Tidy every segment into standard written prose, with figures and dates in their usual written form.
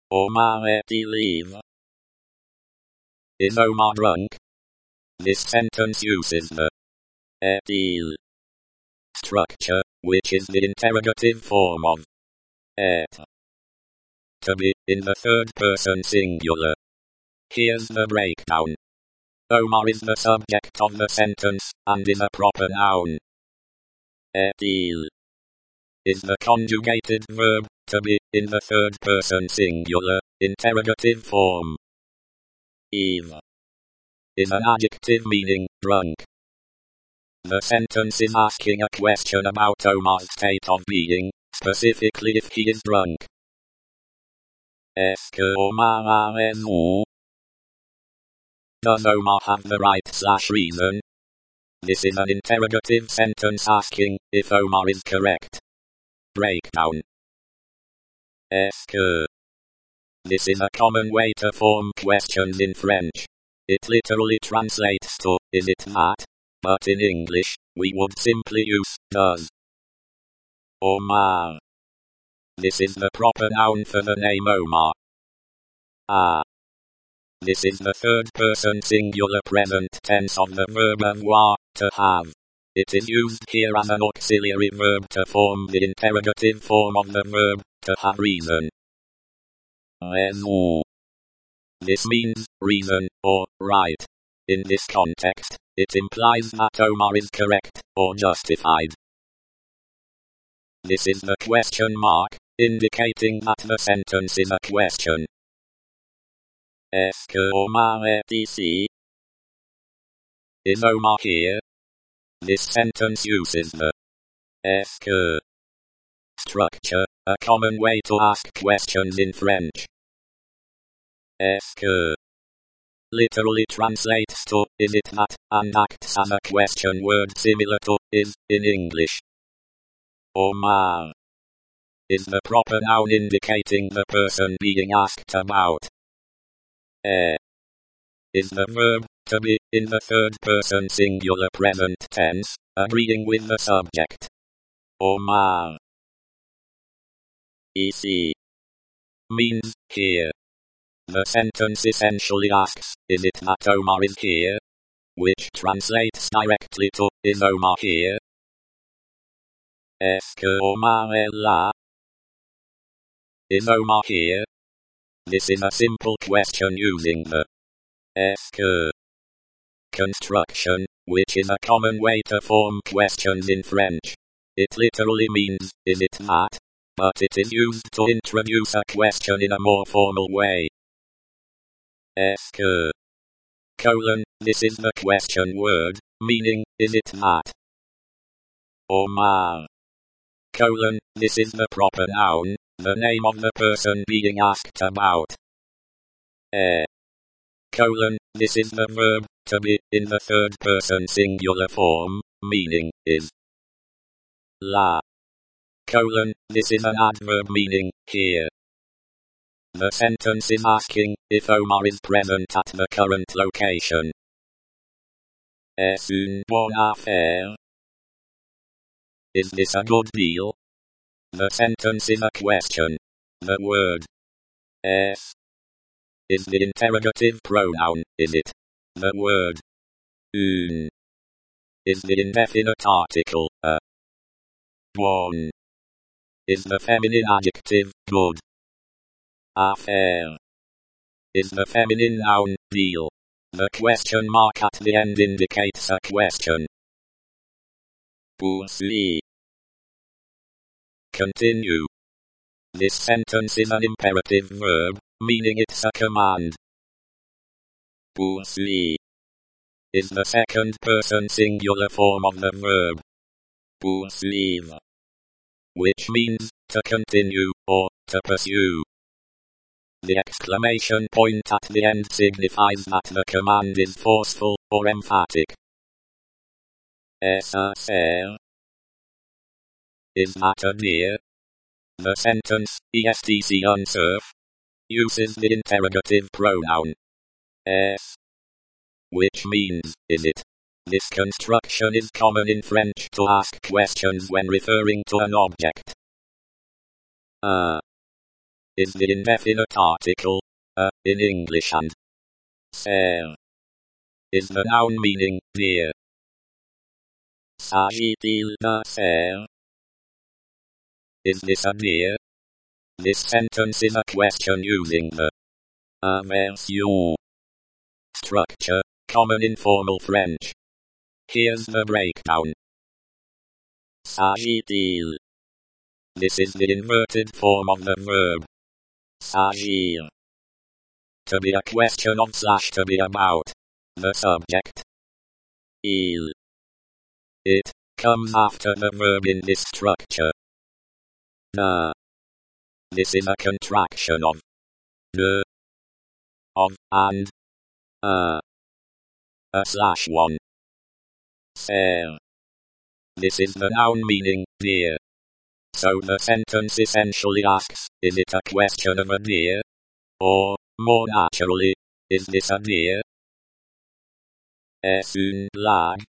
Omar est-il ivre? Is Omar drunk? This sentence uses the est-il structure, which is the interrogative form of être. To be, in the third person singular. Here's the breakdown. Omar is the subject of the sentence, and is a proper noun. Est-il is the conjugated verb, to be, in the third person singular, interrogative form. Ivre is an adjective meaning drunk. The sentence is asking a question about Omar's state of being, specifically if he is drunk. Est-ce que Omar a raison? Does Omar have the right/reason? This is an interrogative sentence asking if Omar is correct. Breakdown. Est-ce que? This is a common way to form questions in French. It literally translates to, is it that? But in English, we would simply use, does. Omar. This is the proper noun for the name Omar. Ah. This is the third person singular present tense of the verb avoir, to have. It is used here as an auxiliary verb to form the interrogative form of the verb, to have reason. Raison. This means reason, or right. In this context, it implies that Omar is correct, or justified. This is the question mark, indicating that the sentence is a question. Est-ce que Omar est ici? Is Omar here? This sentence uses the est-ce que structure, a common way to ask questions in French. Est-ce que literally translates to, is it that, and acts as a question word similar to, is, in English. Omar is the proper noun indicating the person being asked about. Is the verb, to be, in the third person singular present tense, agreeing with the subject. Omar. Ici means, here. The sentence essentially asks, is it that Omar is here? Which translates directly to, is Omar here? Est-ce que Omar est là? Is Omar here? This is a simple question using the est-ce que construction, which is a common way to form questions in French. It literally means, is it that? But it is used to introduce a question in a more formal way. Est-ce que colon, this is the question word, meaning, is it that? Omar colon, this is the proper noun, the name of the person being asked about. Colon, this is the verb, to be, in the third person singular form, meaning, is. La. Colon, this is an adverb meaning, here. The sentence is asking, if Omar is present at the current location. Est-ce une bonne affaire? Is this a good deal? The sentence is a question. The word est is the interrogative pronoun, is it? The word une is the indefinite article, a. Bonne is the feminine adjective, good. Affaire is the feminine noun, deal. The question mark at the end indicates a question. Poursuit. Continue. This sentence is an imperative verb, meaning it's a command. Poursuit is the second person singular form of the verb poursuivre, which means to continue, or to pursue. The exclamation point at the end signifies that the command is forceful, or emphatic. Est-ce un cerf? Is that a deer? The sentence, est un cerf, uses the interrogative pronoun est, which means, is it? This construction is common in French to ask questions when referring to an object. is the indefinite article, in English, and ser is the noun meaning deer. S'agit-il d'un cerf? Is this a deer? This sentence is a question using the inversion structure, common in formal French. Here's the breakdown. S'agit-il? This is the inverted form of the verb s'agir. To be a question of / to be about. The subject. Il. It comes after the verb in this structure. Na. This is a contraction of de, of, and a /1. Ser. This is the noun meaning deer. So the sentence essentially asks, is it a question of a deer? Or, more naturally, is this a deer? Est-ce une blague?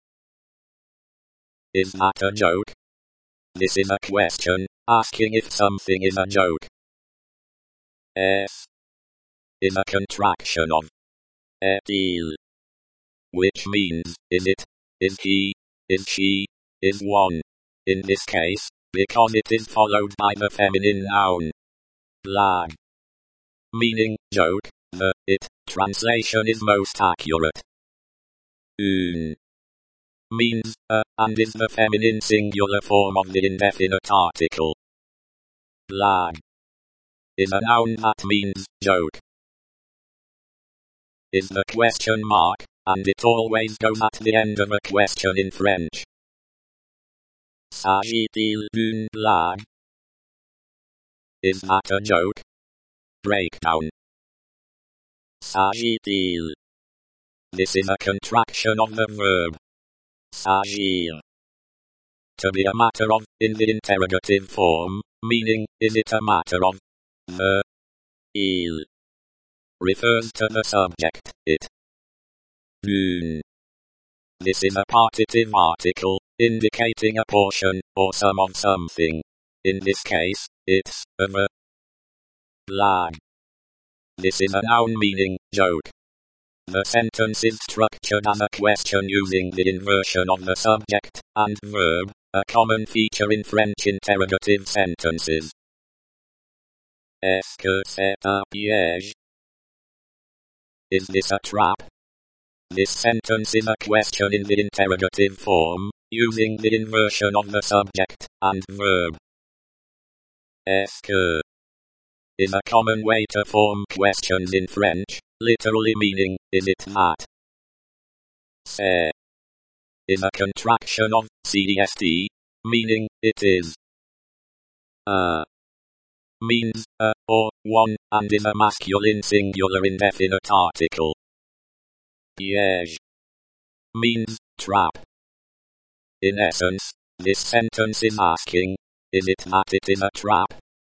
Is that a joke? This is a question, asking if something is a joke. Est is a contraction of est-il, which means, is it, is he, is she, is one. In this case, because it is followed by the feminine noun blague, meaning joke, the it translation is most accurate. Une means and is the feminine singular form of the indefinite article. Blague is a noun that means joke. Is the question mark, and it always goes at the end of a question in French. S'agit-il d'une blague? Is that a joke? Breakdown. S'agit-il? This is a contraction of the verb s'agir. To be a matter of, in the interrogative form, meaning, is it a matter of? The il refers to the subject, it. D'une. This is a partitive article, indicating a portion, or some of something. In this case, it's of a blague. This is a noun meaning joke. The sentence is structured as a question using the inversion of the subject and verb, a common feature in French interrogative sentences. Est-ce que c'est un piège? Is this a trap? This sentence is a question in the interrogative form, using the inversion of the subject and verb. Est-ce que is a common way to form questions in French, literally meaning, is it that? C'est is a contraction of CDST, meaning, it is. Means, or, one, and is a masculine singular indefinite article. Piège means, trap. In essence, this sentence is asking, is it that it is a trap?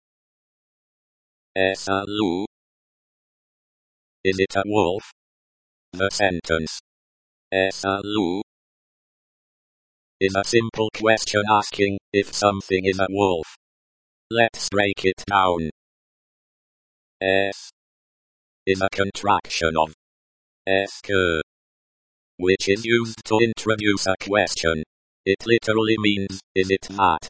Est-ce un loup? Is it a wolf? The sentence, est-ce un loup? Is a simple question asking, if something is a wolf. Let's break it down. Est is a contraction of est-ce que, which is used to introduce a question. It literally means, is it that?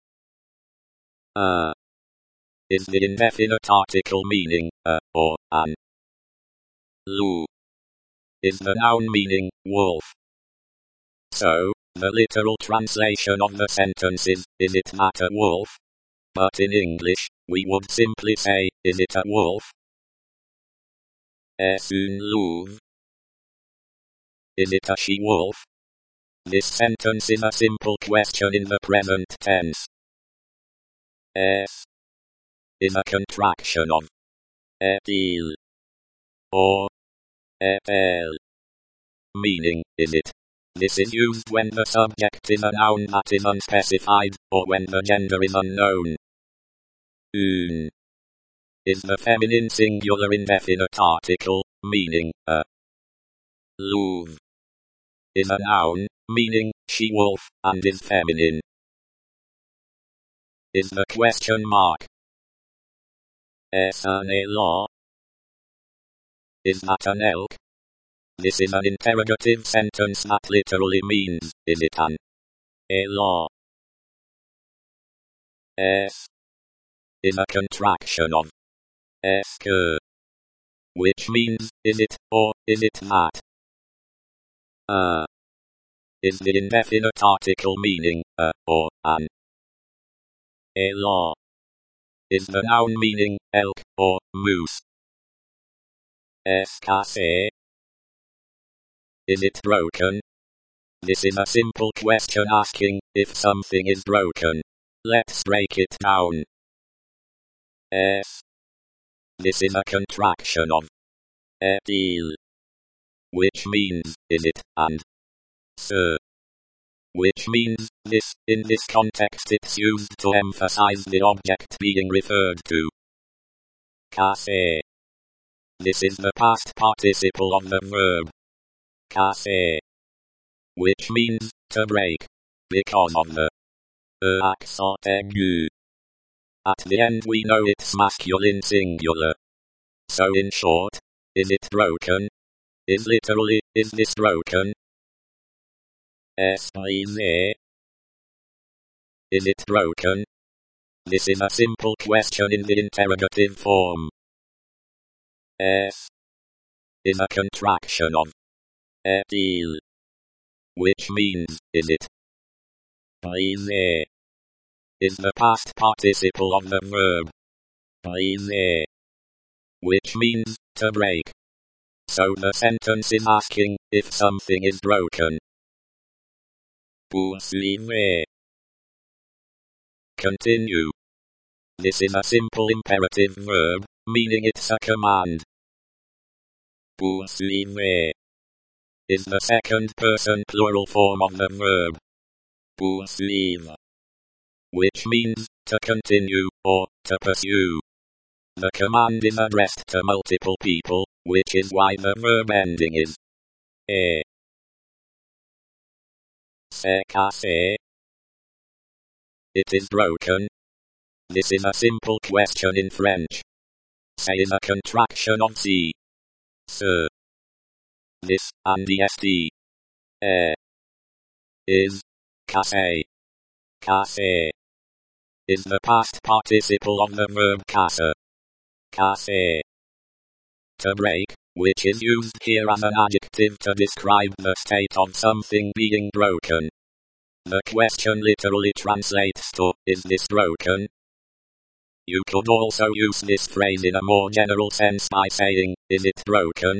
Is the indefinite article meaning, or an. Loup is the noun meaning, wolf. So, the literal translation of the sentence is it that a wolf? But in English, we would simply say, is it a wolf? Est-ce une louve? Is it a she-wolf? This sentence is a simple question in the present tense. Est is a contraction of est-il or est-elle, meaning, is it? This is used when the subject is a noun that is unspecified, or when the gender is unknown. Une is the feminine singular indefinite article, meaning, a. Louve is a noun, meaning, she-wolf, and is feminine. Is the question mark Is an law? Is that an elk? This is an interrogative sentence that literally means, is it an law? S is a contraction of sk, which means, is it, or is it that? Is the indefinite article meaning, or an. A law is the noun meaning, elk, or moose. Escase. Is it broken? This is a simple question asking, if something is broken. Let's break it down. S. This is a contraction of deal, which means, is it, and sir, which means, this, in this context it's used to emphasize the object being referred to. Case. This is the past participle of the verb case, which means, to break, because of the accent aigu. At the end we know it's masculine singular. So in short, is it broken? Is literally, is this broken? Brisé. Is it broken? This is a simple question in the interrogative form. S is a contraction of deal, which means, is it. Brisé is the past participle of the verb briser, which means, to break. So the sentence is asking, if something is broken. Poursuivre. Continue. This is a simple imperative verb, meaning it's a command. Poursuivre is the second person plural form of the verb poursuivre, which means, to continue, or, to pursue. The command is addressed to multiple people, which is why the verb ending is a. C'est cassé. It is broken. This is a simple question in French. C'est is a contraction of C. Ce. This, and the st. Is. Cassé. Cassé is the past participle of the verb casse. Cassé. To break, which is used here as an adjective to describe the state of something being broken. The question literally translates to, is this broken? You could also use this phrase in a more general sense by saying, is it broken?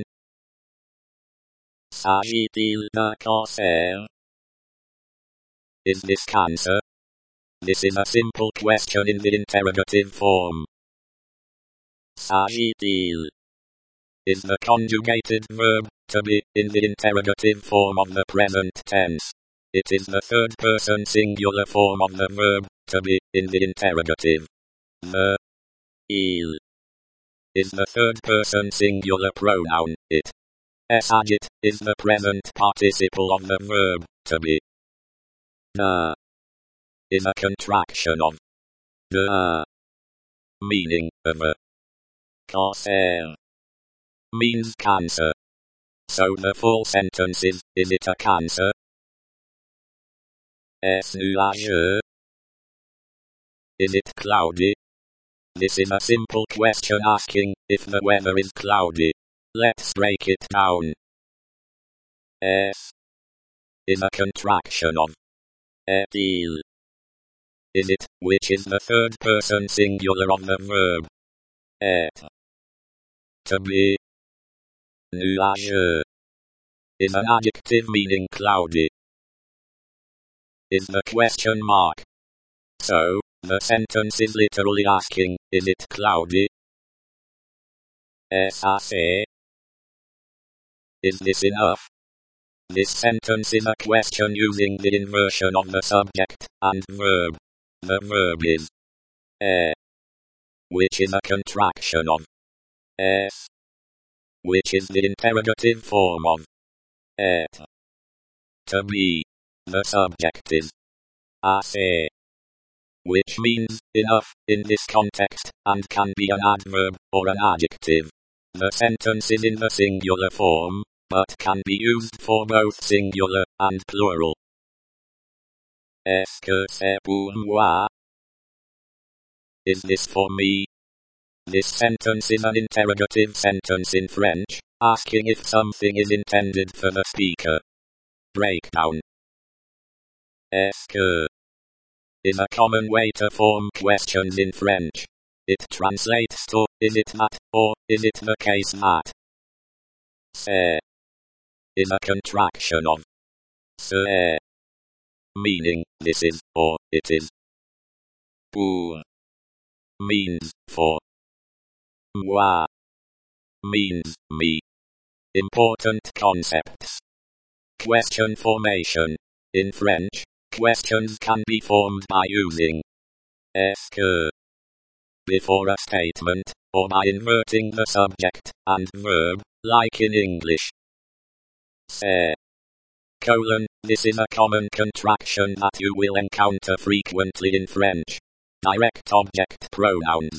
S'agit-il d'un cancer? Is this cancer? This is a simple question in the interrogative form. S'agit-il is the conjugated verb, to be, in the interrogative form of the present tense. It is the third person singular form of the verb, to be, in the interrogative. The il is the third person singular pronoun, it. S'agit is the present participle of the verb, to be. The is a contraction of the, meaning, of a. Cancer means cancer. So the full sentence is it a cancer? Est-ce nuageux? Is it cloudy? This is a simple question asking, if the weather is cloudy. Let's break it down. S is a contraction of est-il. Is it, which is the third person singular of the verb être. To be. Nuageux is an adjective meaning cloudy. Is the question mark. So, the sentence is literally asking, is it cloudy? Est-ce assez? Is this enough? This sentence is a question using the inversion of the subject and verb. The verb is which is a contraction of est, which is the interrogative form of être. To be. The subject is assez. which means enough in this context, and can be an adverb or an adjective. The sentence is in the singular form, but can be used for both singular and plural. Est-ce que c'est pour moi? Is this for me? This sentence is an interrogative sentence in French, asking if something is intended for the speaker. Breakdown. Est-ce que is a common way to form questions in French. It translates to, is it that, or is it the case that? C'est is a contraction of c'est, meaning this is, or it is. Pour means for. Moi means me. Important concepts. Question formation. In French, questions can be formed by using est-ce que before a statement, or by inverting the subject and verb, like in English. C'est colon, this is a common contraction that you will encounter frequently in French. Direct object pronouns.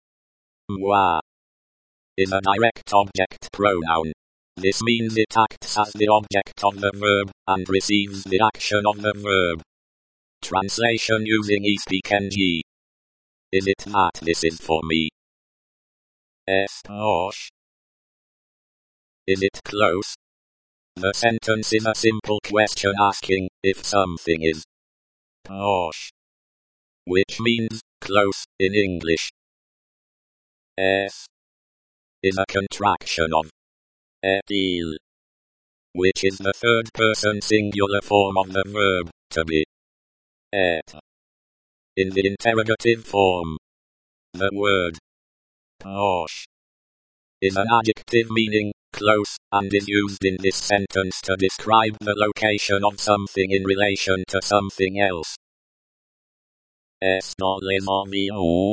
Moi is a direct object pronoun. This means it acts as the object of the verb, and receives the action of the verb. Translation using e-speak-ng. Is it that this is for me? Est proche? Is it close? The sentence is a simple question asking if something is proche, which means close in English. Est is a contraction of est-il, which is the third person singular form of the verb to be. Être. In the interrogative form, the word proche is an adjective meaning close, and is used in this sentence to describe the location of something in relation to something else. Est dans les environs?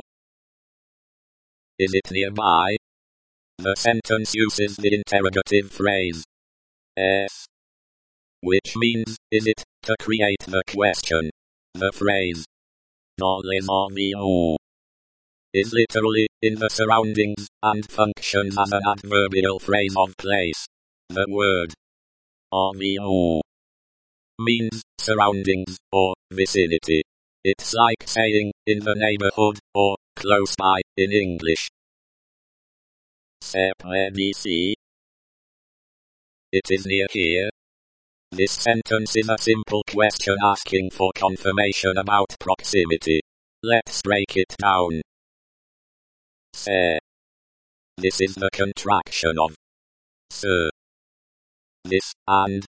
Is it nearby? The sentence uses the interrogative phrase est, which means is it, to create the question. The phrase dans les environs is literally in the surroundings, and functions as an adverbial phrase of place. The word environ means surroundings or vicinity. It's like saying in the neighborhood or close by in English. C'est près d'ici. It is near here. This sentence is a simple question asking for confirmation about proximity. Let's break it down. C'est. This is the contraction of ce. This and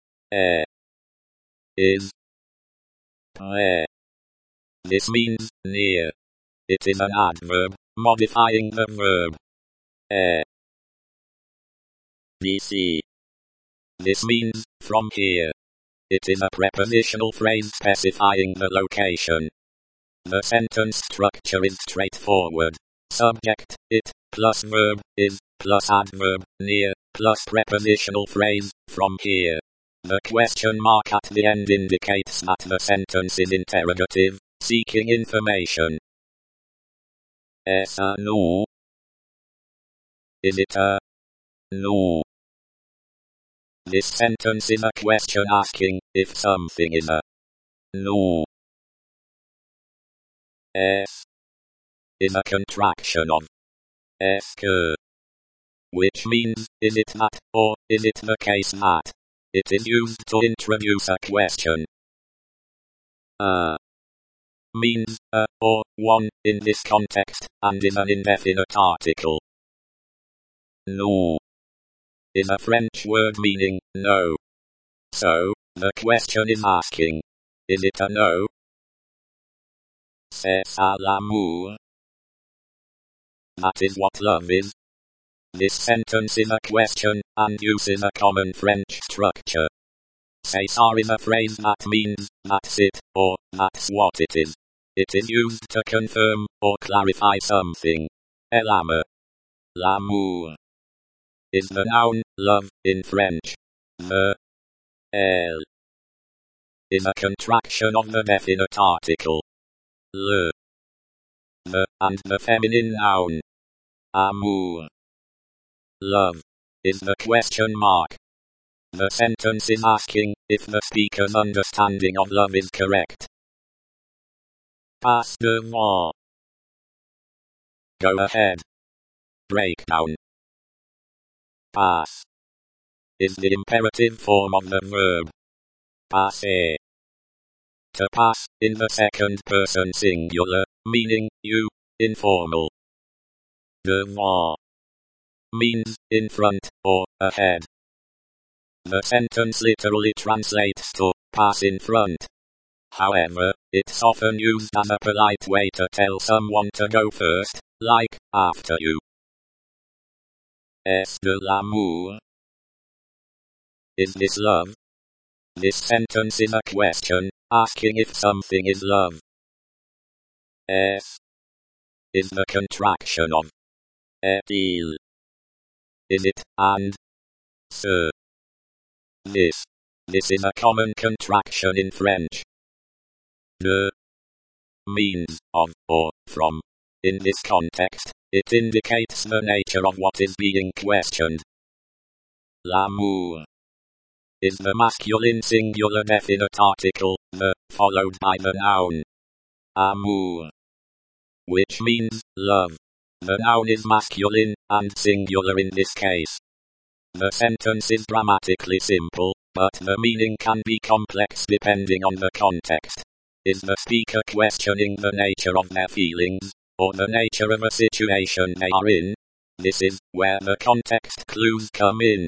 is près. This means near. It is an adverb, modifying the verb d'ici. This means from here. It is a prepositional phrase specifying the location. The sentence structure is straightforward. Subject, it, plus verb, is, plus adverb, near, plus prepositional phrase, from here. The question mark at the end indicates that the sentence is interrogative, seeking information. Est-ce un nom? Is it a nom? This sentence is a question asking if something is a nom. Est is a contraction of est-ce que, which means is it that, or is it the case that. It is used to introduce a question. Means a or one in this context, and is an indefinite article. Non is a French word meaning no. So, the question is asking, is it a no? C'est ça l'amour. That is what love is. This sentence is a question, and uses a common French structure. C'est ça is a phrase that means, that's it, or, that's what it is. It is used to confirm, or clarify something. Elle aime. L'amour is the noun, love, in French. The elle is a contraction of the definite article. le. The and the feminine noun amour. Love is the question mark. The sentence is asking if the speaker's understanding of love is correct. Passe devant. Go ahead. Breakdown. Pass is the imperative form of the verb passer. To pass in the second person singular, meaning you, informal. Devant means in front or ahead. The sentence literally translates to pass in front. However, it's often used as a polite way to tell someone to go first, like, after you. Est-ce de l'amour? Is this love? This sentence is a question, asking if something is love. Est is the contraction of est-il. Is it, and ce. This is a common contraction in French. De means of or from. In this context, it indicates the nature of what is being questioned. L'amour is the masculine singular definite article, the, followed by the noun amour, which means love. The noun is masculine and singular in this case. The sentence is grammatically simple, but the meaning can be complex depending on the context. Is the speaker questioning the nature of their feelings, or the nature of a situation they are in? This is where the context clues come in.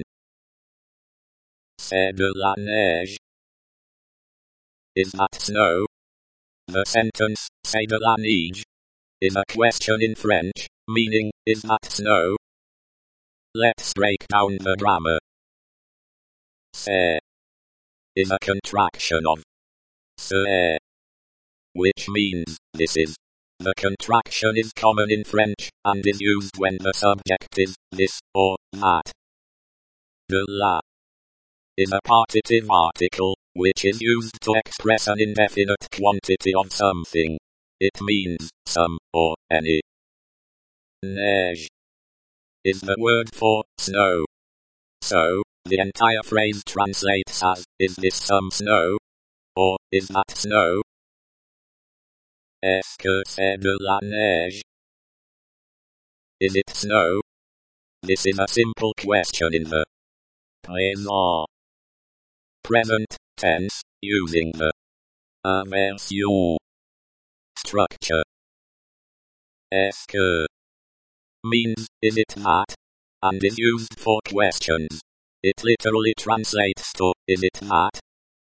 C'est de la neige. Is that snow? The sentence, c'est de la neige, is a question in French, meaning, is that snow? Let's break down the grammar. C'est is a contraction of c'est, which means this is. The contraction is common in French, and is used when the subject is this or that. De la is a partitive article, which is used to express an indefinite quantity of something. It means some or any. Neige is the word for snow. So, the entire phrase translates as, is this some snow? Or, is that snow? Est-ce que c'est de la neige? Is it snow? This is a simple question in the présent present tense, using the inversion structure. Est-ce que means, is it that? And is used for questions. It literally translates to, is it that?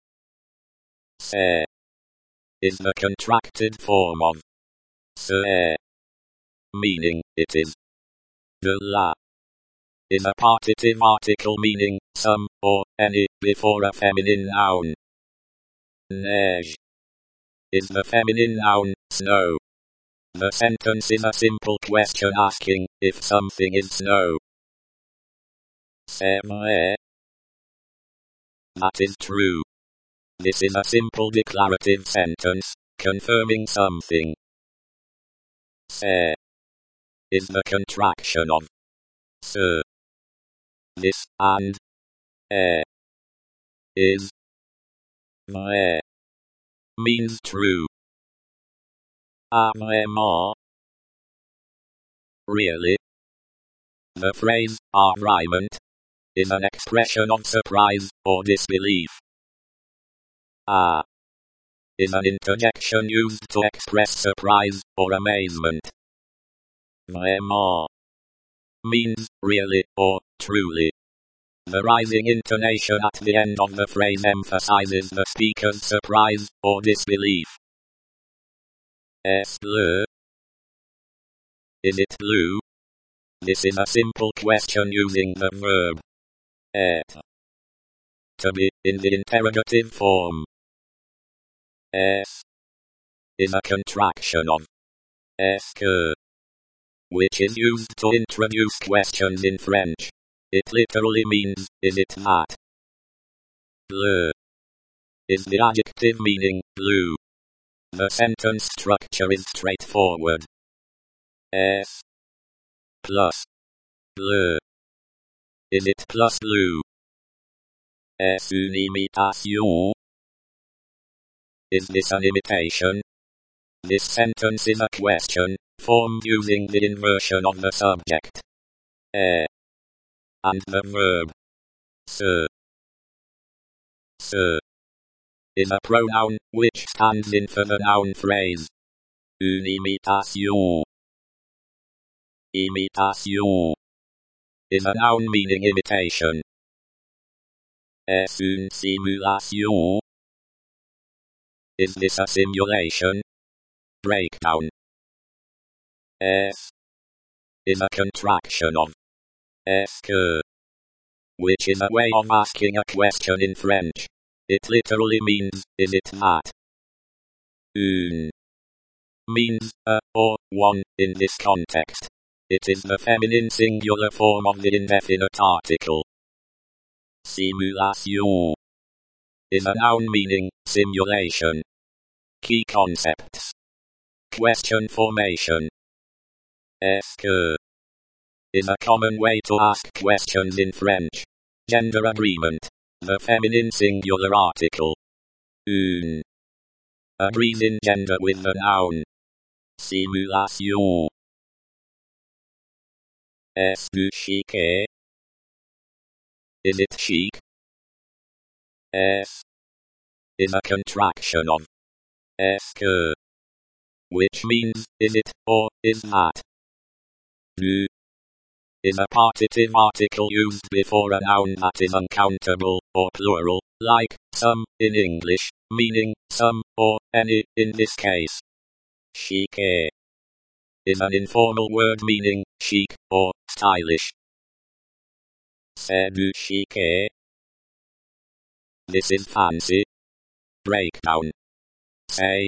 C'est is the contracted form of c'est, meaning, it is. De la is a partitive article meaning, some, or any, before a feminine noun. Neige is the feminine noun, snow. The sentence is a simple question asking, if something is snow. C'est vrai. That is true. This is a simple declarative sentence, confirming something. C'est is the contraction of ce. This and is vrai means true. Vraiment. Really. The phrase vraiment is an expression of surprise or disbelief. Is an interjection used to express surprise or amazement. Vraiment means really or truly. The rising intonation at the end of the phrase emphasizes the speaker's surprise or disbelief. Est bleu? Is it blue? This is a simple question using the verb être to be in the interrogative form. Est is a contraction of est-ce que, which is used to introduce questions in French. It literally means, is it that? Bleu is the adjective meaning blue. The sentence structure is straightforward. S plus bleu. Is it plus blue? Es une imitation. Is this an imitation? This sentence is a question, formed using the inversion of the subject. And the verb. Se. Se. Is a pronoun, which stands in for the noun phrase. Une imitation. Imitation. Is a noun meaning imitation. Es une simulation. Is this a simulation? Breakdown. Es is a contraction of est-ce que, which is a way of asking a question in French. It literally means, is it that? Une means a or one in this context. It is the feminine singular form of the indefinite article. Simulation is a noun meaning simulation. Key concepts. Question formation. Est-ce que is a common way to ask questions in French. Gender agreement. The feminine singular article. Une agrees in gender with the noun. Simulation. Est-ce chic? Is it chic? Es is a contraction of est-ce que, which means, is it, or, is that. Du is a partitive article used before a noun that is uncountable, or plural, like, some, in English, meaning, some, or, any, in this case. Chic is an informal word meaning, chic, or, stylish. C'est du chic. This is fancy. Breakdown. C'est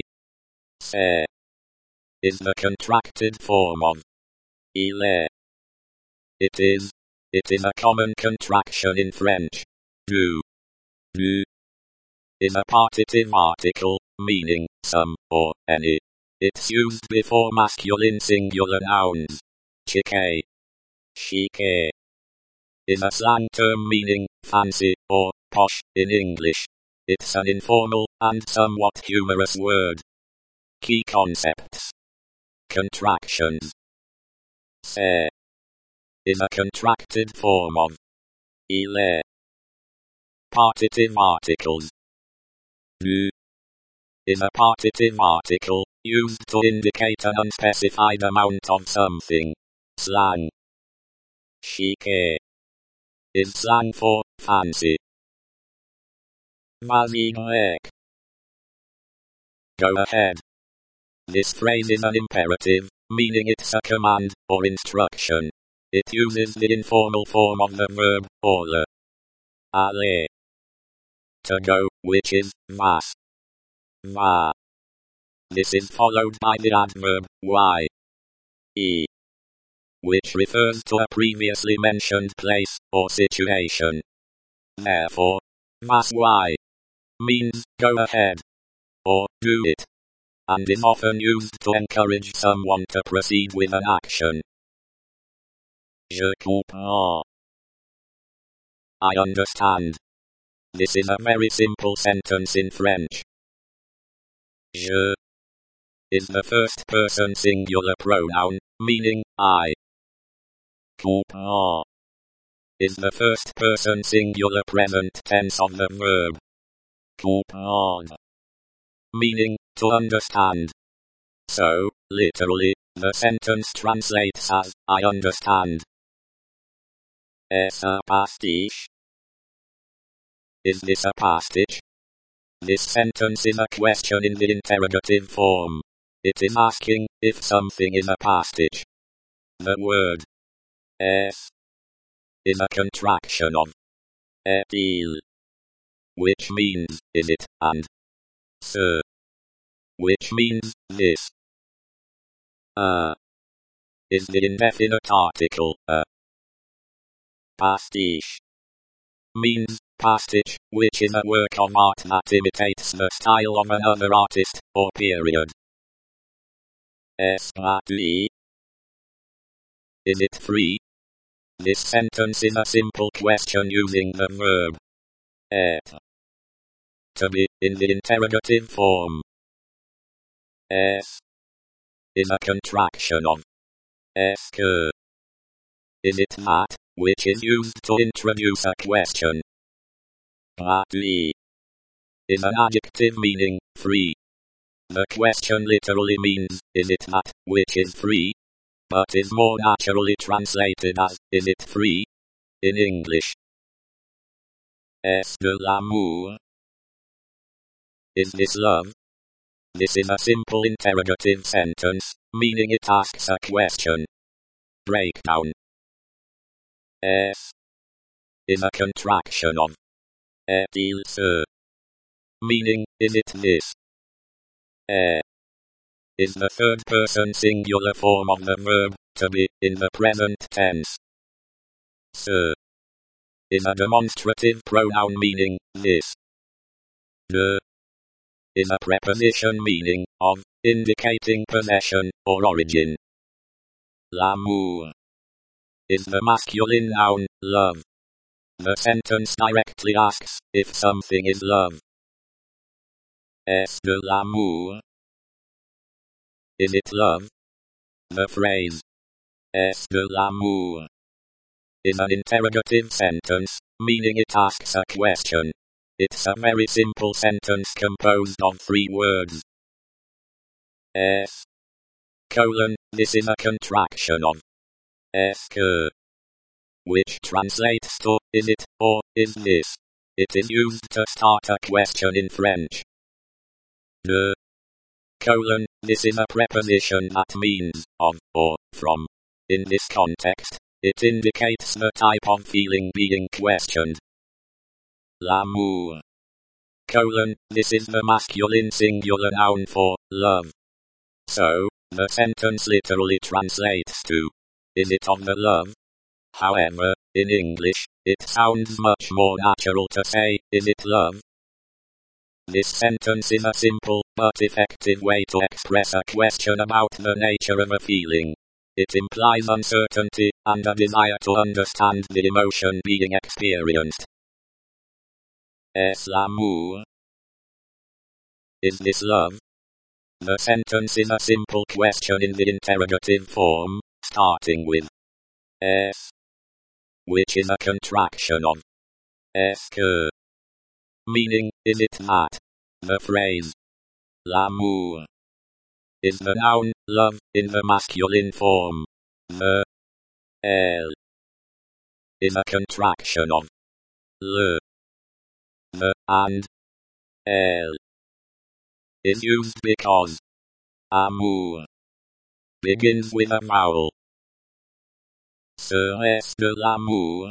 is the contracted form of il est. It is a common contraction in French. Du is a partitive article, meaning, some, or, any. It's used before masculine singular nouns. Chic, chic is a slang term meaning, fancy, or, posh, in English. It's an informal, and somewhat humorous word. Key concepts. Contractions. C'est is a contracted form of il est. Partitive articles. Du is a partitive article, used to indicate an unspecified amount of something. Slang. Chic is slang for fancy. Vas-y Greg. Go ahead. This phrase is an imperative, meaning it's a command, or instruction. It uses the informal form of the verb, aller. Aller. To go, which is, vas. Va. This is followed by the adverb, y. E. Which refers to a previously mentioned place, or situation. Therefore, vas y means, go ahead, or, do it, and is often used to encourage someone to proceed with an action. Je comprends. I understand. This is a very simple sentence in French. Je is the first person singular pronoun, meaning, I. Comprends is the first person singular present tense of the verb. Comprendre, meaning, to understand. So, literally, the sentence translates as, I understand. Est-ce un pastiche? Is this a pastiche? This sentence is a question in the interrogative form. It is asking, if something is a pastiche. The word est is a contraction of est-il, which means, is it, and ce, which means, this. Is the indefinite article, a. Pastiche means pastiche, which is a work of art that imitates the style of another artist, or period. Esprit. Is it free? This sentence is a simple question using the verb être. To be, in the interrogative form. Es is a contraction of est que. Is it that, which is used to introduce a question. Gratuit is an adjective meaning free. The question literally means, is it that, which is free? But is more naturally translated as, is it free? In English. Est de l'amour? Is this love? This is a simple interrogative sentence, meaning it asks a question. Breakdown. Es is a contraction of est-il ce, meaning, is it this? Is the third person singular form of the verb to be in the present tense. Ce is a demonstrative pronoun meaning this. De is a preposition meaning of, indicating possession or origin. L'amour is the masculine noun, love. The sentence directly asks if something is love. Est de l'amour? Is it love? The phrase est de l'amour is an interrogative sentence, meaning it asks a question. It's a very simple sentence composed of 3 words. Es colon, this is a contraction of est que, which translates to, is it, or, is this. It is used to start a question in French. De colon, this is a preposition that means, of, or, from. In this context, it indicates the type of feeling being questioned. L'amour. Colon, this is the masculine singular noun for love. So, the sentence literally translates to, is it of the love? However, in English, it sounds much more natural to say, is it love? This sentence is a simple, but effective way to express a question about the nature of a feeling. It implies uncertainty, and a desire to understand the emotion being experienced. Est l'amour? Is this love? The sentence is a simple question in the interrogative form, starting with est, which is a contraction of est que, meaning, is it that? The phrase l'amour is the noun love in the masculine form. The elle is a contraction of le. The and elle is used because amour begins with a vowel. Serait-ce de l'amour?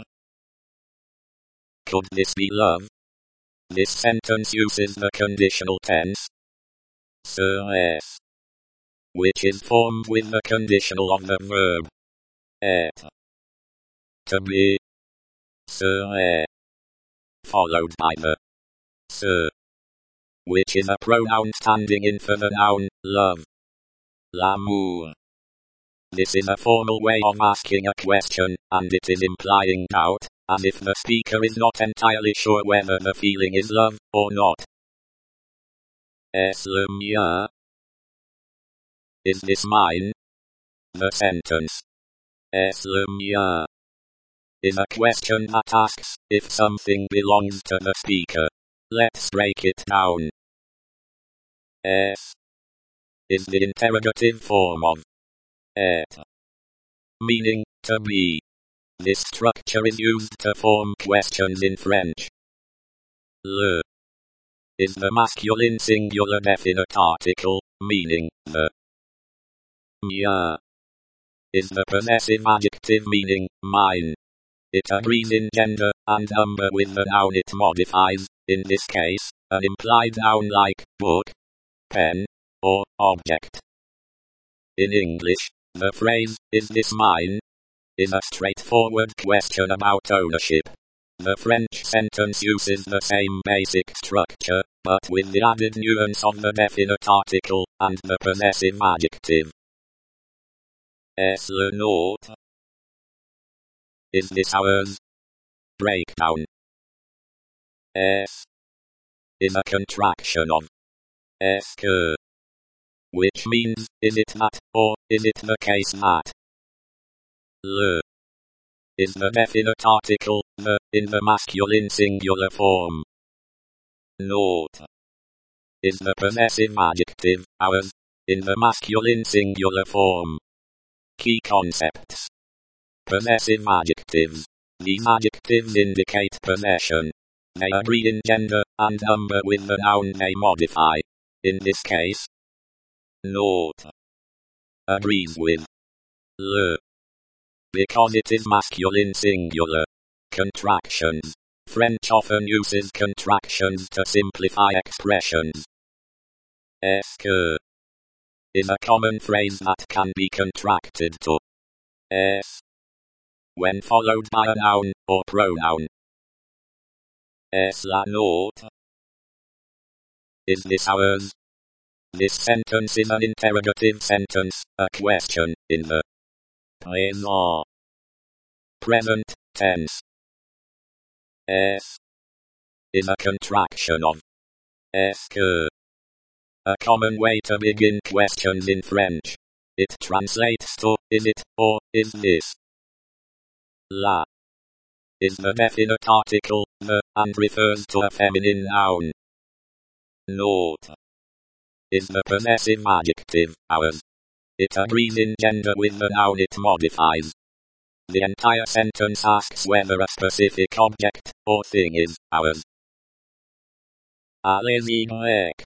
Could this be love? This sentence uses the conditional tense serait, which is formed with the conditional of the verb être. To be serait, followed by the se, which is a pronoun standing in for the noun love. L'amour. This is a formal way of asking a question, and it is implying doubt, as if the speaker is not entirely sure whether the feeling is love or not. Est-ce le mien? Is this mine? The sentence est-ce le mien is a question that asks if something belongs to the speaker. Let's break it down. Est is the interrogative form of être, meaning to be. This structure is used to form questions in French. Le is the masculine singular definite article, meaning the. Mien is the possessive adjective meaning mine. It agrees in gender and number with the noun it modifies, in this case, an implied noun like book, pen, or object. In English, the phrase, is this mine? Is a straightforward question about ownership. The French sentence uses the same basic structure, but with the added nuance of the definite article and the possessive adjective. Est le nôtre? Is this ours? Breakdown. Est is a contraction of est que, which means, is it that, or is it the case that? Le is the definite article, the, in the masculine singular form. Nôtre is the possessive adjective, ours, in the masculine singular form. Key concepts. Possessive adjectives. These adjectives indicate possession. They agree in gender and number with the noun they modify. In this case, nôtre agrees with le because it is masculine singular. Contractions. French often uses contractions to simplify expressions. Est que is a common phrase that can be contracted to est when followed by a noun or pronoun. Est la nôtre? Is this ours? This sentence is an interrogative sentence, a question, in the present tense. Est is a contraction of est que, a common way to begin questions in French. It translates to is it or is this. La is the definite article, the, and refers to a feminine noun. Nôtre is the possessive adjective, ours. It agrees in gender with the noun it modifies. The entire sentence asks whether a specific object or thing is ours. Allez-y grec.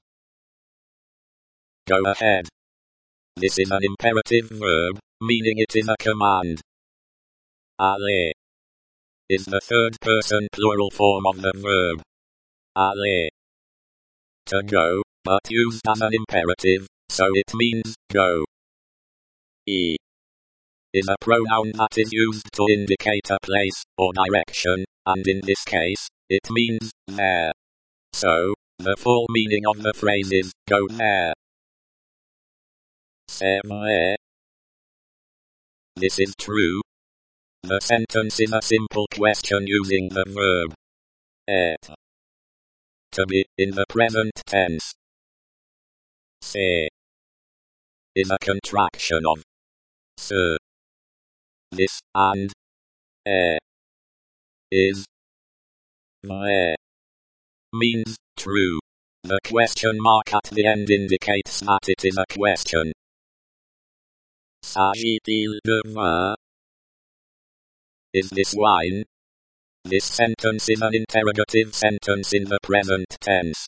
Go ahead. This is an imperative verb, meaning it is a command. Aller is the third person plural form of the verb. Aller. To go, but used as an imperative, so it means go. E is a pronoun that is used to indicate a place or direction, and in this case, it means there. So, the full meaning of the phrase is go there. C'est vrai. This is true. The sentence is a simple question using the verb être to be in the present tense. C'est is a contraction of ce. This and is vrai means true. The question mark at the end indicates that it is a question. S'agit-il de vin? Is this wine? This sentence is an interrogative sentence in the present tense.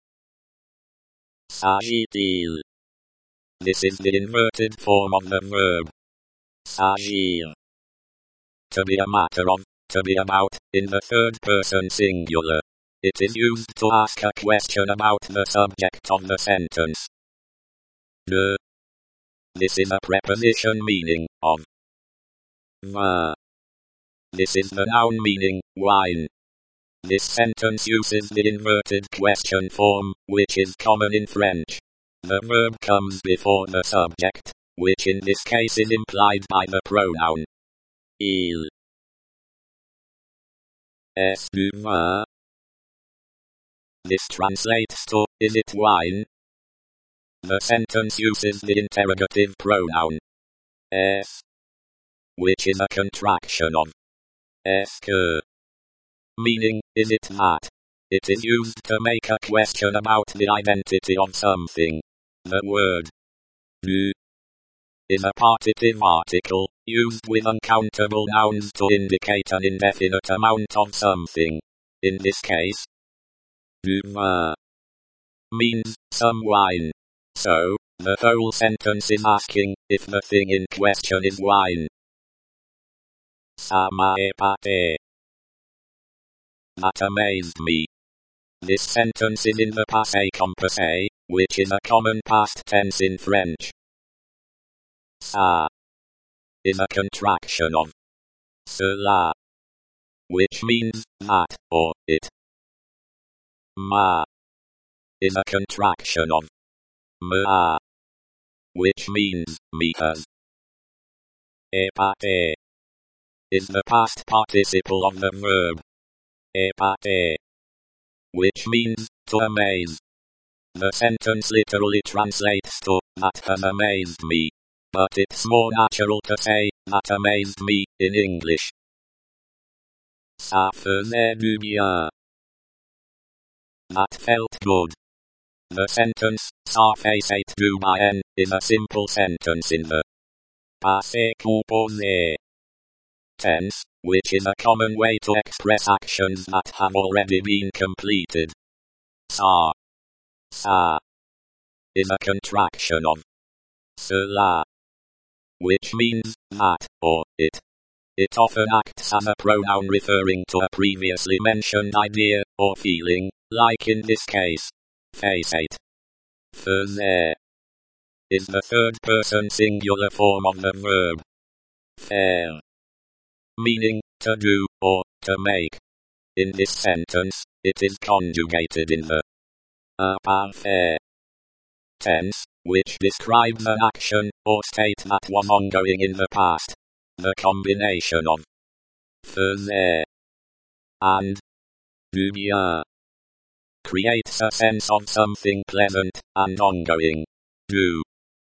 S'agit-il? This is the inverted form of the verb s'agir. To be a matter of, to be about, in the third person singular. It is used to ask a question about the subject of the sentence. De. This is a preposition meaning of vin. This is the noun meaning wine. This sentence uses the inverted question form, which is common in French. The verb comes before the subject, which in this case is implied by the pronoun il. Est du vin? This translates to, is it wine? The sentence uses the interrogative pronoun est, which is a contraction of est que, meaning, is it that? It is used to make a question about the identity of something. The word du is a partitive article, used with uncountable nouns to indicate an indefinite amount of something. In this case, du vin means some wine. So, the whole sentence is asking if the thing in question is wine. Ça m'a épaté. That amazed me. This sentence is in the passé composé, which is a common past tense in French. Ça is a contraction of cela, which means that or it. Ma is a contraction of ma, which means me has. Epate is the past participle of the verb epate, which means to amaze. The sentence literally translates to that has amazed me, but it's more natural to say that amazed me in English. Ça faisait du bien. That felt good. The sentence ça faisait du bien is a simple sentence in the passé composé tense, which is a common way to express actions that have already been completed. Ça is a contraction of cela, which means that or it. It often acts as a pronoun referring to a previously mentioned idea or feeling, like in this case. Faisait. Faisait is the third person singular form of the verb faire, meaning to do or to make. In this sentence, it is conjugated in the imparfait tense, which describes an action or state that was ongoing in the past. The combination of faisait and du bien creates a sense of something pleasant and ongoing. Du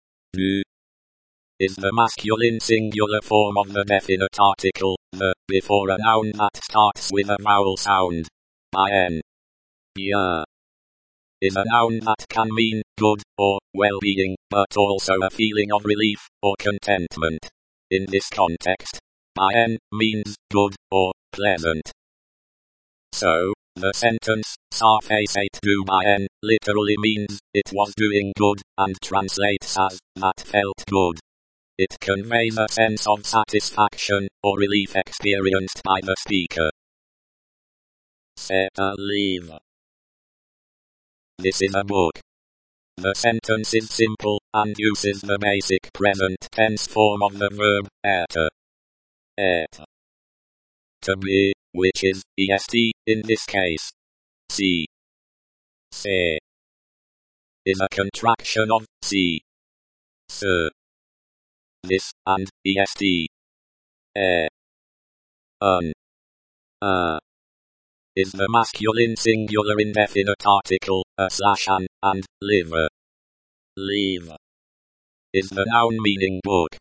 is the masculine singular form of the definite article, the before a noun that starts with a vowel sound. Bien. Bien is a noun that can mean good or well-being, but also a feeling of relief or contentment. In this context, bien means good or pleasant. So, the sentence ça faisait du bien literally means it was doing good and translates as that felt good. It conveys a sense of satisfaction or relief experienced by the speaker. C'est un livre. This is a book. The sentence is simple and uses the basic present tense form of the verb être. Être. To be, which is est in this case. Si. C'est is a contraction of si. Se. This and est. Un is the masculine singular indefinite article, /an, and livre. Livre is the noun meaning book.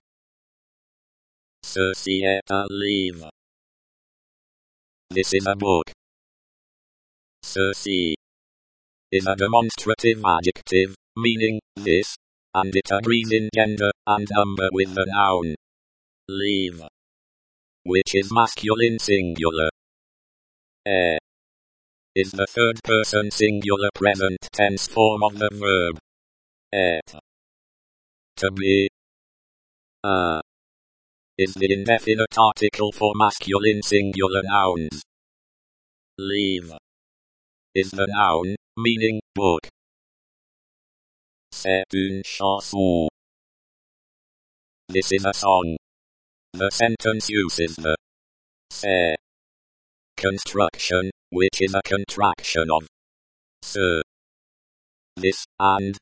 Ceci est un livre. This is a book. Ceci is a demonstrative adjective, meaning this, and it agrees in gender and number with the noun livre, which is masculine singular. Is the third person singular present tense form of the verb être. To be is the indefinite article for masculine singular nouns. Livre is the noun, meaning book. C'est une chanson. This is a song. The sentence uses the c'est construction, which is a contraction of ce. This and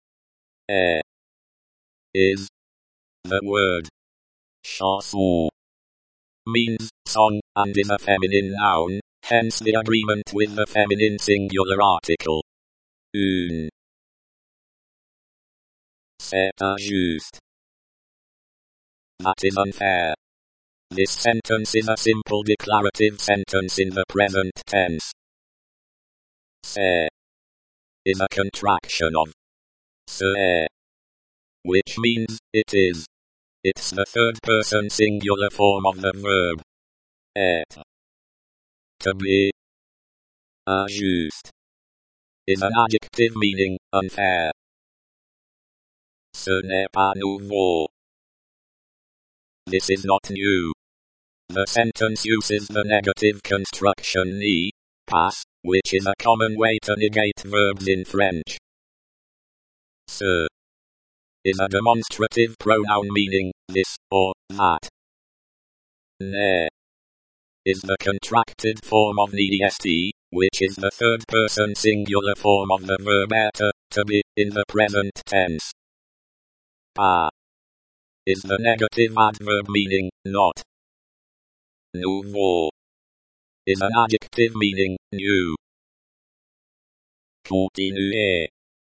is the word chanson means song and is a feminine noun, hence the agreement with the feminine singular article une. C'est injuste. That is unfair. This sentence is a simple declarative sentence in the present tense. C'est is a contraction of c'est, which means it is. It's the third person singular form of the verb être. To be injuste is an adjective meaning unfair. Ce n'est pas nouveau. This is not new. The sentence uses the negative construction ni, pas, which is a common way to negate verbs in French. Ce is a demonstrative pronoun meaning this or that. Ne is the contracted form of the est, which is the third person singular form of the verb être, to be, in the present tense. Pas is the negative adverb meaning not. Nouveau is an adjective meaning new. Continuer,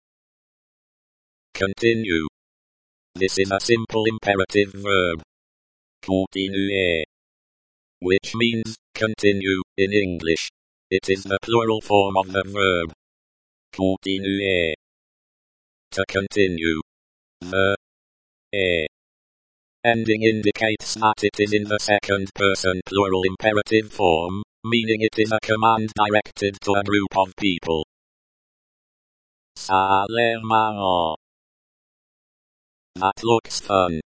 continue. This is a simple imperative verb. Continuer, which means continue in English. It is the plural form of the verb. Continuer, to continue. The ending indicates that it is in the second person plural imperative form, meaning it is a command directed to a group of people. Ça a l'air marrant. That looks fun.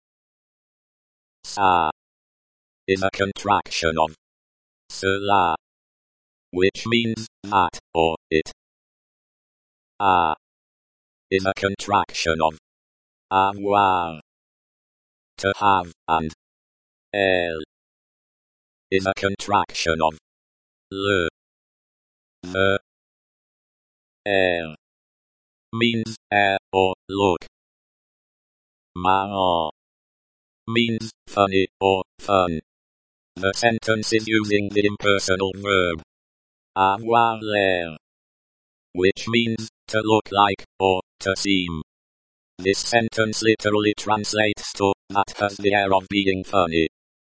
Ça is a contraction of cela, which means that or it. A is a contraction of avoir, to have, and elle is a contraction of le. The air means air or look. Marrant means funny or fun. The sentence is using the impersonal verb avoir l'air, which means to look like or to seem. This sentence literally translates to that has the air of being funny.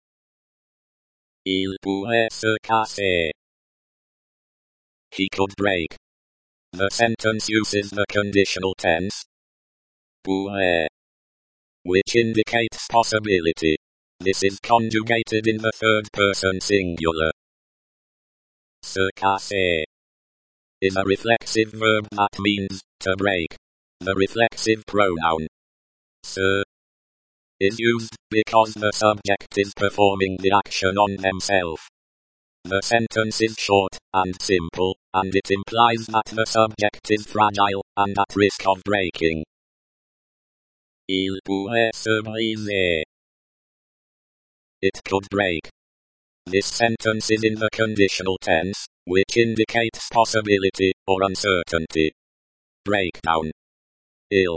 Il pourrait se casser. He could break. The sentence uses the conditional tense pourrait, which indicates possibility. This is conjugated in the third person singular. Se casser is a reflexive verb that means to break. The reflexive pronoun se is used because the subject is performing the action on themselves. The sentence is short and simple, and it implies that the subject is fragile and at risk of breaking. Il pourrait se briser. It could break. This sentence is in the conditional tense, which indicates possibility or uncertainty. Breakdown. Il.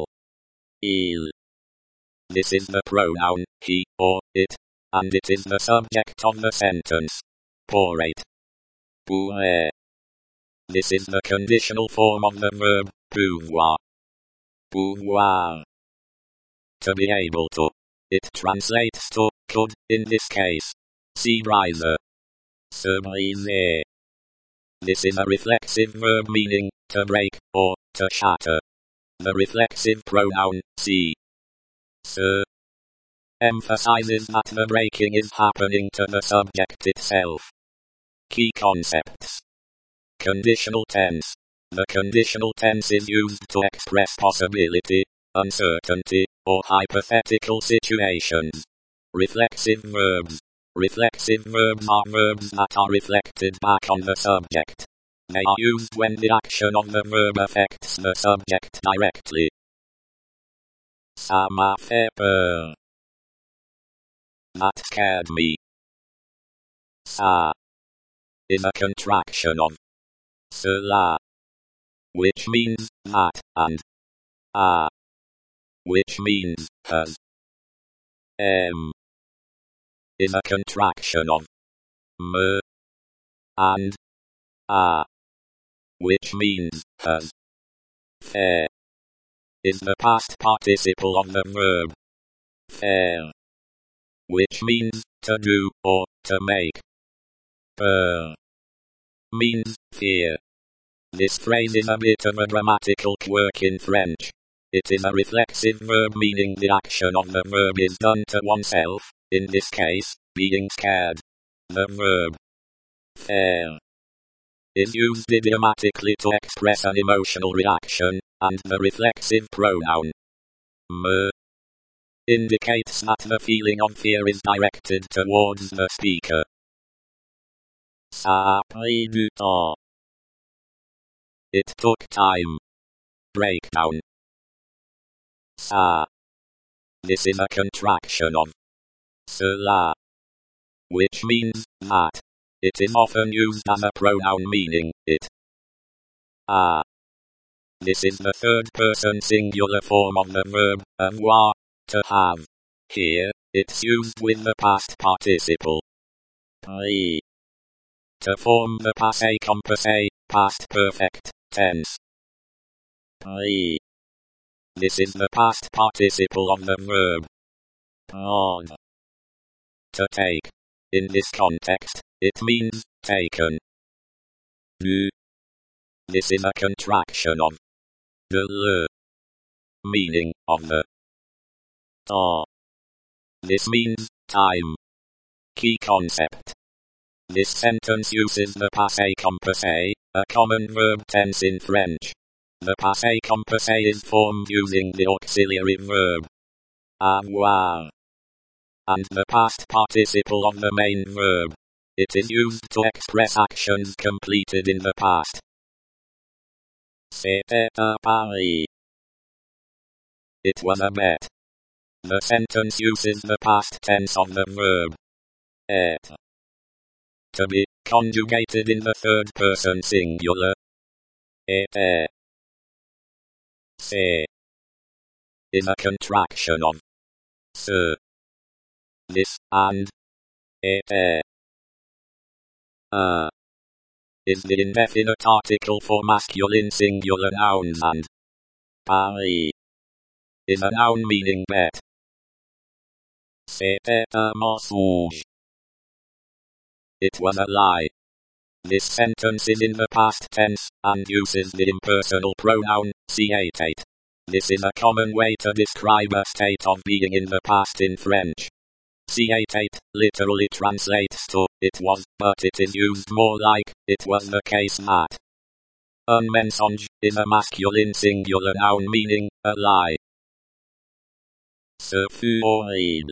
This is the pronoun he or it, and it is the subject of the sentence. Pourrait. Pourrait. This is the conditional form of the verb pouvoir. Pouvoir. To be able to. It translates to could in this case. See briser. Se briser. This is a reflexive verb meaning to break or to shatter. The reflexive pronoun se emphasizes that the breaking is happening to the subject itself. Key concepts. Conditional tense. The conditional tense is used to express possibility, uncertainty, or hypothetical situations. Reflexive verbs. Reflexive verbs are verbs that are reflected back on the subject. They are used when the action of the verb affects the subject directly. Ça m'a fait peur. That scared me. Ça is a contraction of cela, which means that, and a, which means has. Is a contraction of me, and a, which means has. Fait is the past participle of the verb faire, which means to do or to make. Peur means fear. This phrase is a bit of a grammatical quirk in French. It is a reflexive verb meaning the action of the verb is done to oneself, in this case, being scared. The verb faire is used idiomatically to express an emotional reaction, and the reflexive pronoun me indicates that the feeling of fear is directed towards the speaker. Ça a pris du temps. It took time. Breakdown. Ça. This is a contraction of cela, which means that. It is often used as a pronoun meaning it. This is the third person singular form of the verb avoir, to have. Here, it's used with the past participle. Pris. To form the passé composé, past perfect tense. Pris. This is the past participle of the verb prendre. To take. In this context, it means taken. Du. This is a contraction of de le, meaning of the temps. This means time. Key concept. This sentence uses the passé composé, a common verb tense in French. The passé composé is formed using the auxiliary verb avoir and the past participle of the main verb. It is used to express actions completed in the past. C'était à Paris. It was a bet. The sentence uses the past tense of the verb être. To be, conjugated in the third person singular. Était. C'est. Is a contraction of ce. This, and était. Is the indefinite article for masculine singular nouns, and Paris is a noun meaning bet. C'était un mensonge. It was a lie. This sentence is in the past tense, and uses the impersonal pronoun, c'était. This is a common way to describe a state of being in the past in French. C'était literally translates to, it was, but it is used more like, it was the case that. Un mensonge is a masculine singular noun meaning, a lie. Ce fut horrible.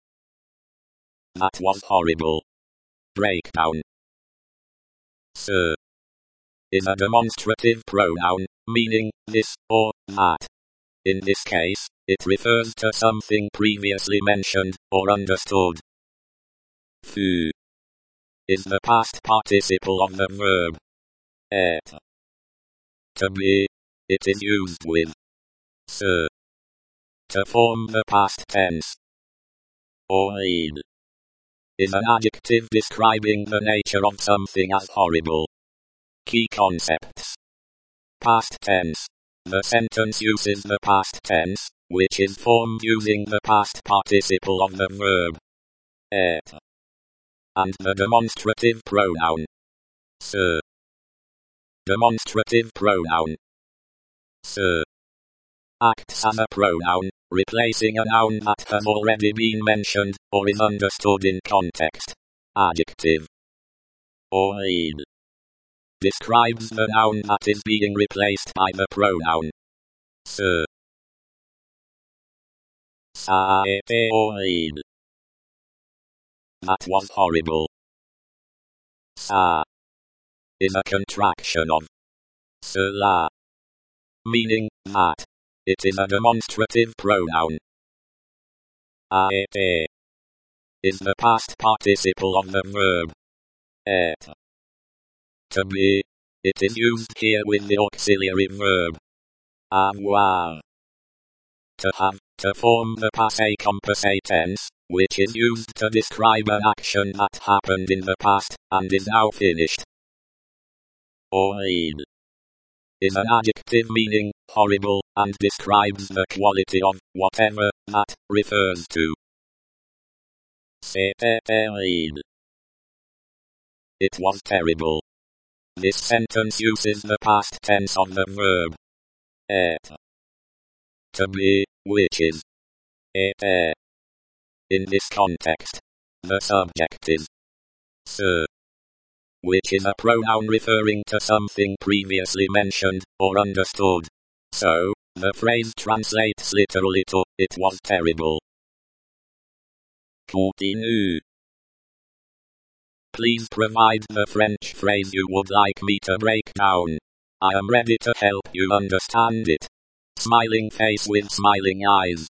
That was horrible. Breakdown. Ce is a demonstrative pronoun, meaning this or that. In this case, it refers to something previously mentioned or understood. Fut is the past participle of the verb être. To be, it is used with ce to form the past tense. Horrible is an adjective describing the nature of something as horrible. Key concepts. Past tense. The sentence uses the past tense, which is formed using the past participle of the verb être and the demonstrative pronoun ce. Demonstrative pronoun ce acts as a pronoun, replacing a noun that has already been mentioned, or is understood in context. Adjective horrible describes the noun that is being replaced by the pronoun ce. Ça a été horrible. That was horrible. Ça is a contraction of cela, meaning that. It is a demonstrative pronoun. A été is the past participle of the verb être. To be, it is used here with the auxiliary verb avoir. To have, to form the passé composé tense, which is used to describe an action that happened in the past, and is now finished. Horrible is an adjective meaning horrible, and describes the quality of whatever that refers to. C'était terrible. It was terrible. This sentence uses the past tense of the verb être. To be, which is était. In this context, the subject is ce, which is a pronoun referring to something previously mentioned or understood. So, the phrase translates literally to, it was terrible. Continue. Please provide the French phrase you would like me to break down. I am ready to help you understand it. Smiling face with smiling eyes.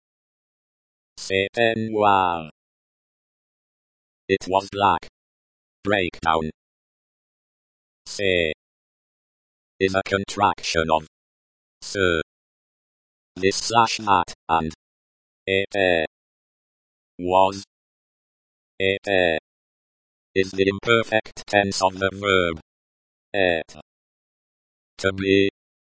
C'était noir. It was black. Breakdown. C'est is a contraction of ce. This/that and était was. Était is the imperfect tense of the verb être. To be.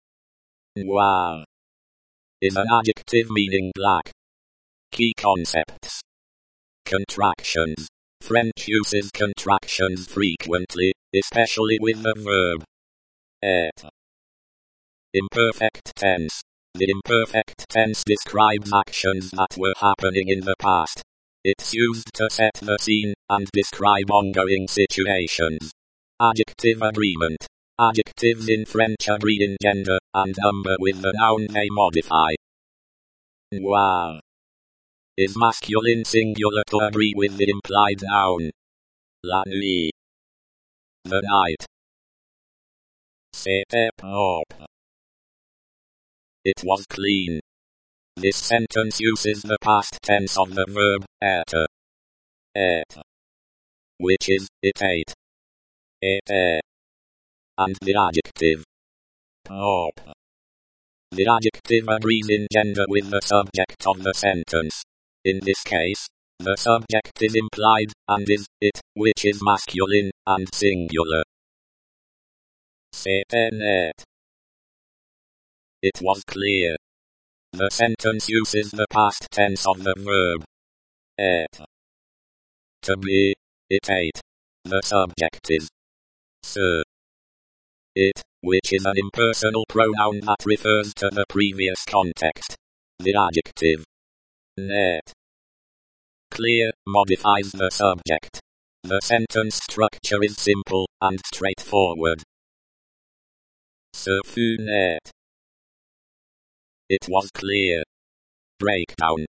Noir is an adjective meaning black. Key concepts. Contractions. French uses contractions frequently, especially with the verb être. Imperfect tense. The imperfect tense describes actions that were happening in the past. It's used to set the scene and describe ongoing situations. Adjective agreement. Adjectives in French agree in gender and number with the noun they modify. Noir is masculine singular to agree with the implied noun. La nuit, the night. C'était propre. It was clean. This sentence uses the past tense of the verb être. Être, which is it ate. Était, and the adjective propre. The adjective agrees in gender with the subject of the sentence. In this case, the subject is implied and is it, which is masculine and singular. C'était net. It was clear. The sentence uses the past tense of the verb être. To be, it ate. The subject is ce. It, which is an impersonal pronoun that refers to the previous context. The adjective net. Clear modifies the subject. The sentence structure is simple and straightforward. Ce fut net. It was clear. Breakdown.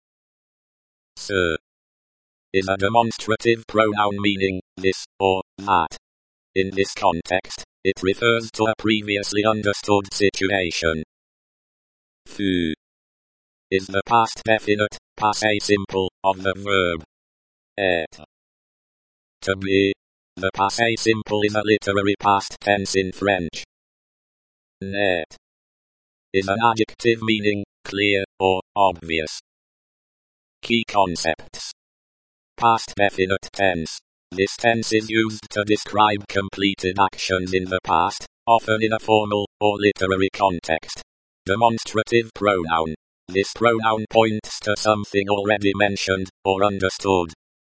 Ce is a demonstrative pronoun meaning this or that. In this context, it refers to a previously understood situation. Fut is the past definite, passé simple, of the verb être. To be. The passé simple is a literary past tense in French. Net is an adjective meaning clear or obvious. Key concepts. Past definite tense. This tense is used to describe completed actions in the past, often in a formal or literary context. Demonstrative pronoun. This pronoun points to something already mentioned or understood.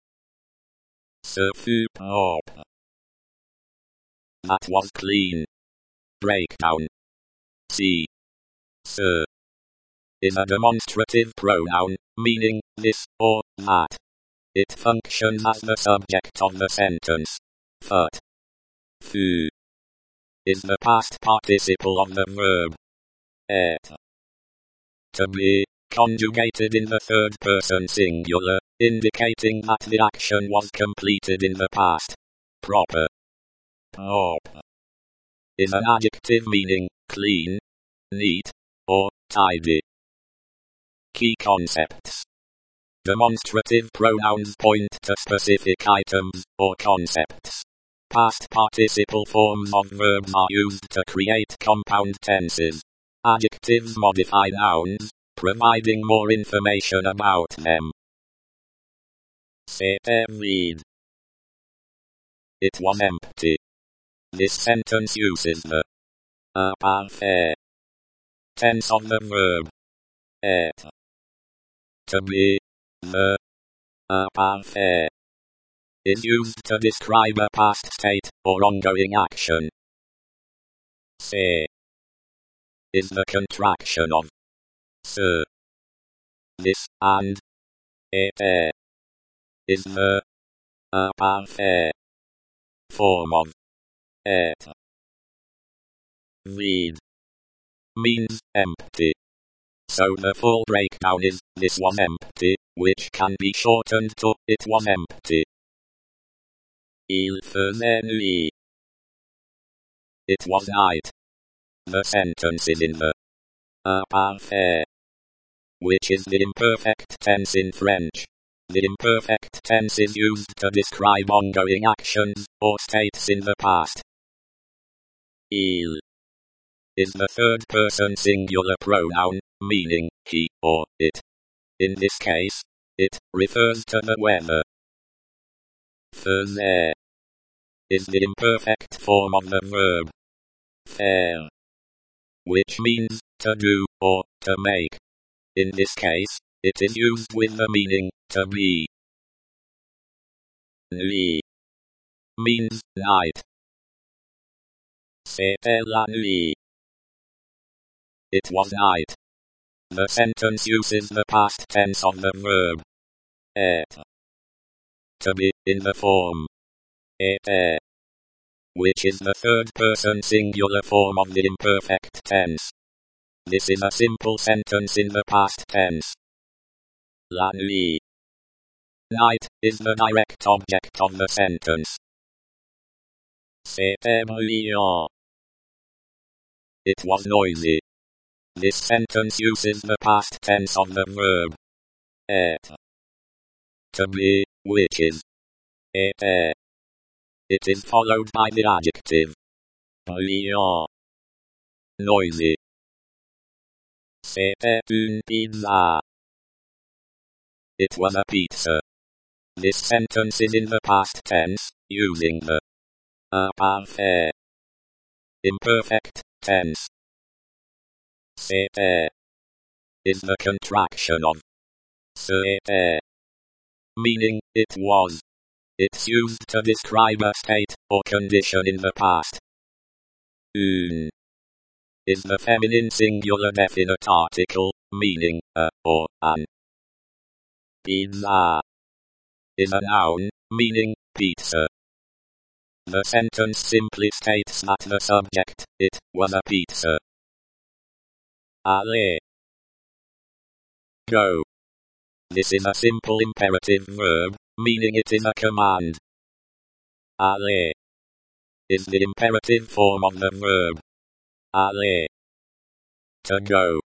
Ce fut propre. That was clean. Breakdown. See. Ce is a demonstrative pronoun, meaning this or that. It functions as the subject of the sentence. Fut. Fut is the past participle of the verb être. To be, conjugated in the third person singular, indicating that the action was completed in the past. Proper. Propre is an adjective meaning clean, neat, or tidy. Key concepts. Demonstrative pronouns point to specific items or concepts. Past participle forms of verbs are used to create compound tenses. Adjectives modify nouns, providing more information about them. C'était vide. It was empty. This sentence uses the imparfait tense of the verb être. To be. The imparfait is used to describe a past state or ongoing action. C'est is the contraction of ce. This and était is the imparfait form of être. Vide means empty. So the full breakdown is this was empty, which can be shortened to it was empty. Il faisait nuit. It was night. The sentence is in the imparfait, which is the imperfect tense in French. The imperfect tense is used to describe ongoing actions or states in the past. Il is the third person singular pronoun, meaning he or it. In this case, it refers to the weather. Faisait is the imperfect form of the verb faire, which means to do or to make. In this case, it is used with the meaning to be. Nuit means night. C'était la nuit. It was night. The sentence uses the past tense of the verb être to be in the form était, which is the third person singular form of the imperfect tense. This is a simple sentence in the past tense. La nuit. Night is the direct object of the sentence. C'était bruyant. It was noisy. This sentence uses the past tense of the verb être to be, which is était. It is followed by the adjective bruyant, noisy. C'était une pizza. It was a pizza. This sentence is in the past tense, using the parfait imperfect tense. C'était is the contraction of c'était, meaning it was. It's used to describe a state or condition in the past. Une is the feminine singular definite article, meaning a or an. Pizza is a noun, meaning pizza. The sentence simply states that the subject, it, was a pizza. Aller. Go. This is a simple imperative verb, meaning it is a command. Aller is the imperative form of the verb aller, to go.